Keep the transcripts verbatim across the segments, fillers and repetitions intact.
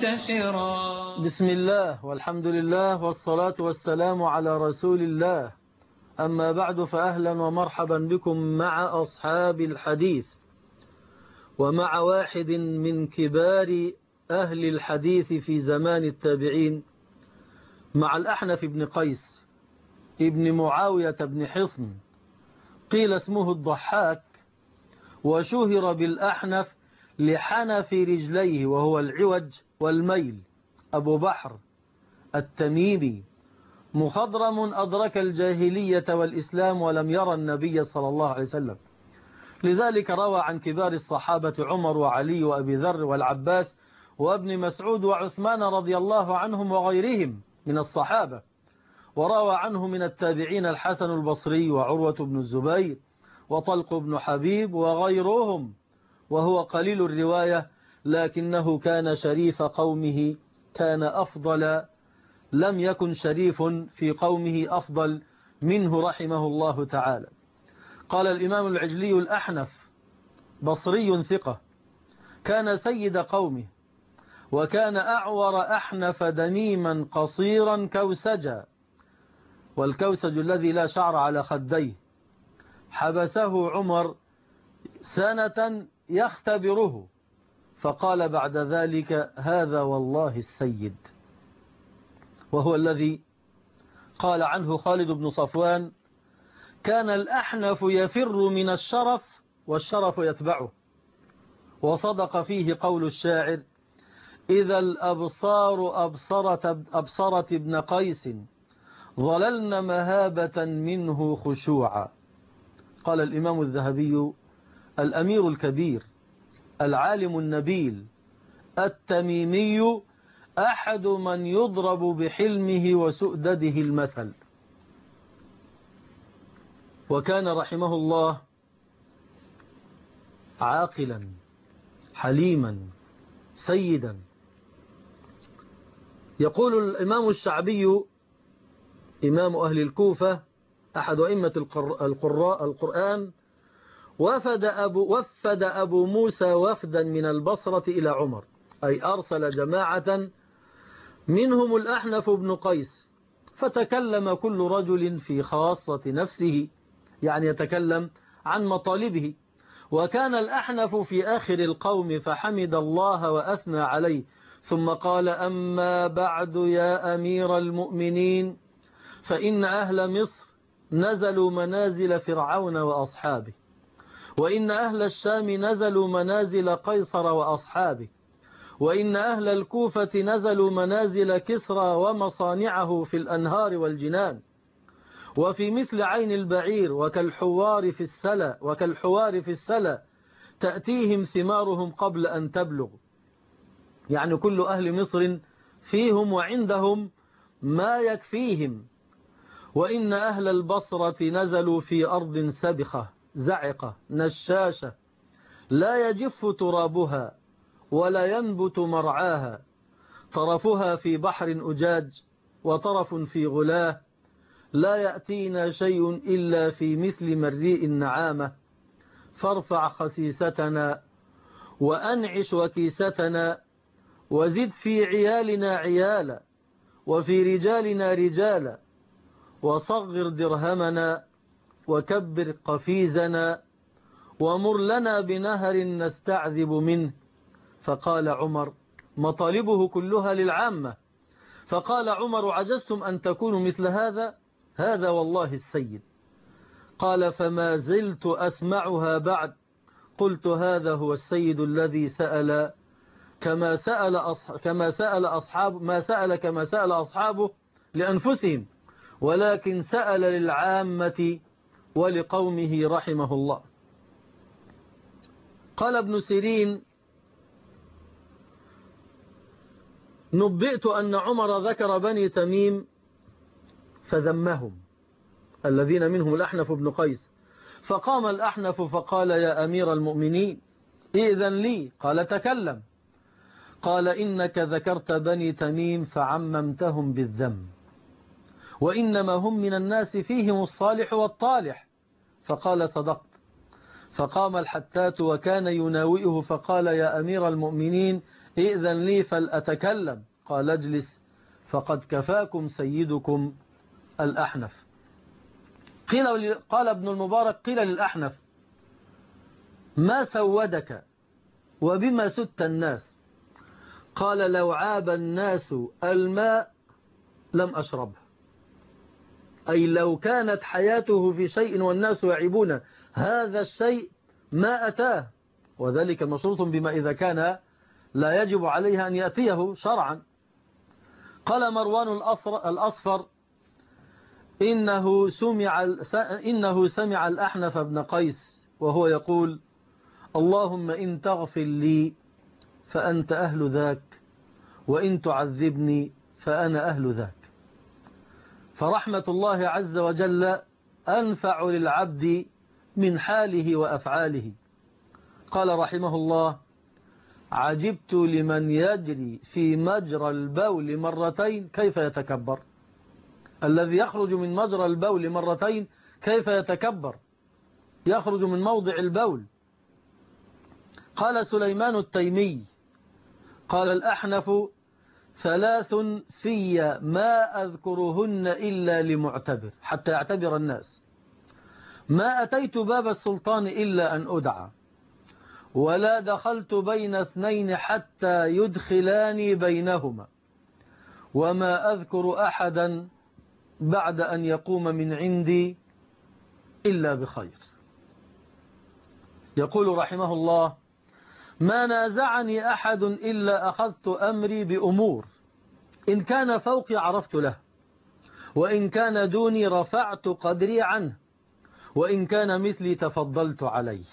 منتشرا. بسم الله والحمد لله والصلاة والسلام على رسول الله. أما بعد، فأهلا ومرحبا بكم مع أصحاب الحديث، ومع واحد من كبار أهل الحديث في زمان التابعين، مع الأحنف بن قيس ابن معاوية بن حصن، قيل اسمه الضحاك، وشهر بالأحنف لحنف رجليه وهو العوج والميل، أبو بحر التميمي، مخضرم أدرك الجاهلية والإسلام ولم يرى النبي صلى الله عليه وسلم. لذلك روى عن كبار الصحابة عمر وعلي وأبي ذر والعباس وابن مسعود وعثمان رضي الله عنهم وغيرهم من الصحابة. وروى عنه من التابعين الحسن البصري وعروة بن الزبير وطلق بن حبيب وغيرهم، وهو قليل الرواية لكنه كان شريف قومه، كان أفضل، لم يكن شريف في قومه أفضل منه رحمه الله تعالى. قال الإمام العجلي: الأحنف بصري ثقة، كان سيد قومه، وكان أعور أحنف دميما قصيرا كوسجا، والكوسج الذي لا شعر على خديه. حبسه عمر سنة يختبره، فقال بعد ذلك: هذا والله السيد. وهو الذي قال عنه خالد بن صفوان: كان الأحنف يفر من الشرف والشرف يتبعه. وصدق فيه قول الشاعر: إذا الأبصار أبصرت, أبصرت ابن قيس ظللن مهابة منه خشوعا. قال الإمام الذهبي: الأمير الكبير العالم النبيل التميمي أحد من يضرب بحلمه وسؤدده المثل. وكان رحمه الله عاقلا حليما سيدا. يقول الإمام الشعبي إمام أهل الكوفة أحد أئمة القراء القرآن: وفد أبو, وفد أبو موسى وفدا من البصرة إلى عمر، أي أرسل جماعة منهم الأحنف بن قيس، فتكلم كل رجل في خاصة نفسه، يعني يتكلم عن مطالبه. وكان الأحنف في آخر القوم فحمد الله وأثنى عليه، ثم قال: أما بعد يا أمير المؤمنين، فإن أهل مصر نزلوا منازل فرعون وأصحابه، وإن أهل الشام نزلوا منازل قيصر وأصحابه، وإن أهل الكوفة نزلوا منازل كسرى ومصانعه في الأنهار والجنان، وفي مثل عين البعير وكالحوار في السلا وكالحوار في السلا تأتيهم ثمارهم قبل أن تبلغ. يعني كل أهل مصر فيهم وعندهم ما يكفيهم. وإن أهل البصرة نزلوا في أرض سبخة زعقة نشاشة لا يجف ترابها ولا ينبت مرعاها، طرفها في بحر أجاج وطرف في غلاه، لا يأتينا شيء إلا في مثل مريء النعامة، فارفع خسيستنا وأنعش وكيستنا، وزد في عيالنا عيالا وفي رجالنا رجالا، وصغر درهمنا وكبر قفيزنا، ومر لنا بنهر نستعذب منه. فقال عمر: مطالبه كلها للعامة. فقال عمر: عجزتم أن تكونوا مثل هذا؟ هذا والله السيد. قال: فما زلت أسمعها بعد. قلت: هذا هو السيد الذي سأل كما سأل أصحاب كما سأل أصحاب ما سأل كما سأل أصحابه لأنفسهم، ولكن سأل للعامة ولقومه رحمه الله. قال ابن سيرين: نبئت أن عمر ذكر بني تميم فذمهم، الذين منهم الأحنف بن قيس، فقام الأحنف فقال: يا أمير المؤمنين إذن لي. قال: تكلم. قال: إنك ذكرت بني تميم فعممتهم بالذم، وإنما هم من الناس فيهم الصالح والطالح. فقال: صدقت. فقام الحتات وكان يناوئه فقال: يا أمير المؤمنين ائذن لي فلأتكلم. قال اجلس فقد كفاكم سيدكم الأحنف. قيل قال ابن المبارك قيل للأحنف ما سودك وبما سدت الناس؟ قال لو عاب الناس الماء لم أشربه، أي لو كانت حياته في شيء والناس يعيبون هذا الشيء ما أتاه، وذلك مشروط بما إذا كان لا يجب عليها أن يأتيه شرعا. قال مروان الأصفر إنه سمع, إنه سمع الأحنف بن قيس وهو يقول اللهم إن تغفر لي فأنت أهل ذاك، وإن تعذبني فأنا أهل ذاك. فرحمة الله عز وجل أنفع للعبد من حاله وأفعاله. قال رحمه الله عجبت لمن يجري في مجرى البول مرتين كيف يتكبر. الذي يخرج من مجرى البول مرتين كيف يتكبر، يخرج من موضع البول. قال سليمان التيمي قال الأحنف ثلاث في ما أذكرهن إلا لمعتبر حتى يعتبر الناس: ما أتيت باب السلطان إلا أن أدعى، ولا دخلت بين اثنين حتى يدخلاني بينهما، وما أذكر أحدا بعد أن يقوم من عندي إلا بخير. يقول رحمه الله ما نازعني أحد إلا أخذت أمري بأمور، إن كان فوقي عرفت له، وإن كان دوني رفعت قدري عنه، وإن كان مثلي تفضلت عليه.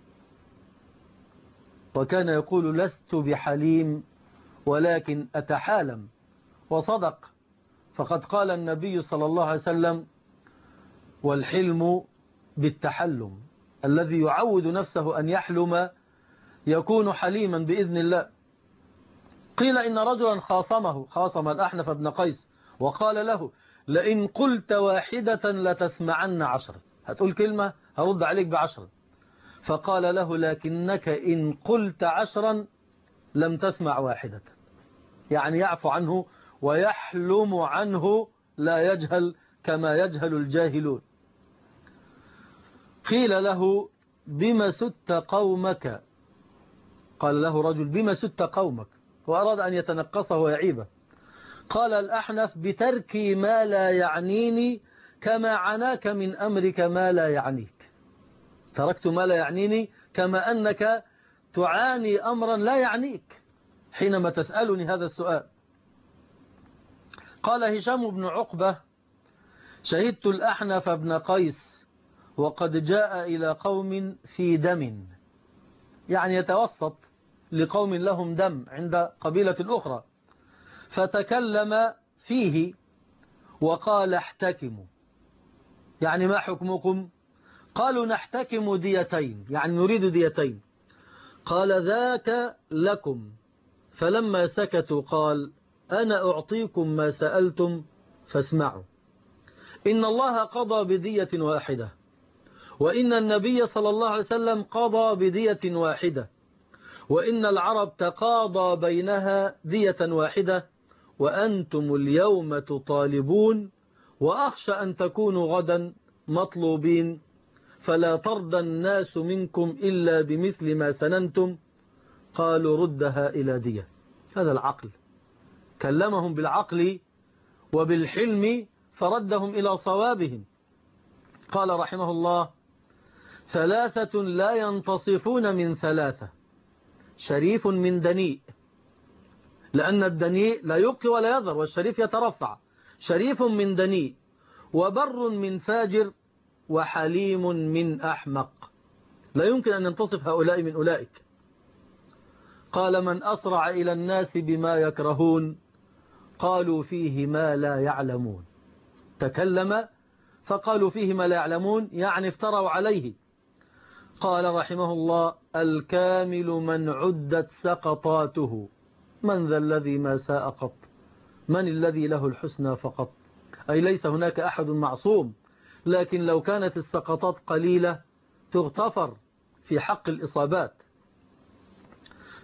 وكان يقول لست بحليم ولكن أتحالم، وصدق، فقد قال النبي صلى الله عليه وسلم والحلم بالتحلم، الذي يعود نفسه أن يحلم يكون حليما بإذن الله. قيل إن رجلا خاصمه خاصم الأحنف بن قيس وقال له لئن قلت واحدة لتسمعن عشرة، هتقول كلمة هرد عليك بعشرة. فقال له لكنك إن قلت عشرا لم تسمع واحدة، يعني يعفو عنه ويحلم عنه، لا يجهل كما يجهل الجاهلون. قيل له بما سدت قومك، قال له رجل بما سدت قومك، وأراد أن يتنقصه ويعيبه. قال الأحنف بتركي ما لا يعنيني كما عناك من أمرك ما لا يعنيك. تركت ما لا يعنيني كما أنك تعاني أمرا لا يعنيك حينما تسألني هذا السؤال. قال هشام بن عقبة شهدت الأحنف بن قيس وقد جاء إلى قوم في دم، يعني يتوسط لقوم لهم دم عند قبيلة أخرى، فتكلم فيه وقال احتكموا، يعني ما حكمكم؟ قالوا نحتكم ديتين، يعني نريد ديتين. قال ذاك لكم. فلما سكتوا قال أنا أعطيكم ما سألتم فاسمعوا. إن الله قضى بدية واحدة، وإن النبي صلى الله عليه وسلم قضى بدية واحدة، وإن العرب تقاضى بينها دية واحدة، وأنتم اليوم تطالبون، وأخشى أن تكونوا غدا مطلوبين، فلا ترضى الناس منكم إلا بمثل ما سننتم. قالوا ردها إلى دية. هذا العقل، كلمهم بالعقل وبالحلم فردهم إلى صوابهم. قال رحمه الله ثلاثة لا ينتصفون من ثلاثة: شريف من دنيء، لأن الدنيء لا يبقي ولا يذر والشريف يترفع. شريف من دنيء، وبر من فاجر، وحليم من أحمق. لا يمكن أن ينتصف هؤلاء من أولئك. قال من أسرع إلى الناس بما يكرهون قالوا فيه ما لا يعلمون. تكلم فقالوا فيه ما لا يعلمون، يعني افتروا عليه. قال رحمه الله الكامل من عدت سقطاته، من ذا الذي ما ساء قط، من الذي له الحسنى فقط. أي ليس هناك أحد معصوم، لكن لو كانت السقطات قليلة تغتفر في حق الإصابات.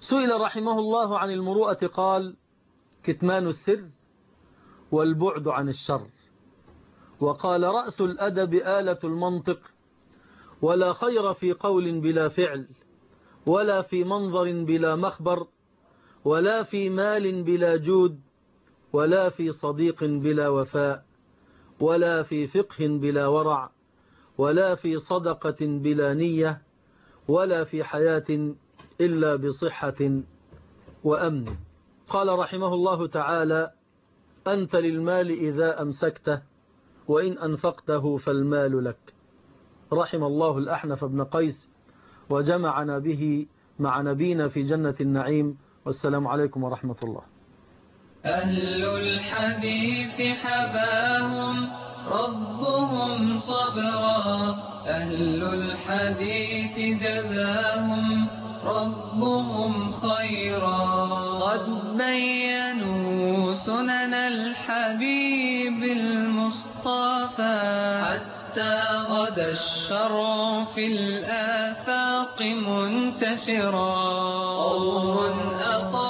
سئل رحمه الله عن المروءة قال: كتمان السر والبعد عن الشر. وقال: رأس الأدب آلة المنطق، ولا خير في قول بلا فعل، ولا في منظر بلا مخبر، ولا في مال بلا جود، ولا في صديق بلا وفاء، ولا في فقه بلا ورع، ولا في صدقة بلا نية، ولا في حياة إلا بصحة وأمن. قال رحمه الله تعالى: أنت للمال إذا أمسكته، وإن أنفقته فالمال لك. رحم الله الأحنف بن قيس، وجمعنا به مع نبينا في جنة النعيم. والسلام عليكم ورحمة الله. أهل الحديث حباهم ربهم صبرا، أهل الحديث جزاهم ربهم خيرا. قد بينوا سنن الحبيب المصطفى، حتى غدا الشرع في الآفاق منتشرا. قوم أطاعوا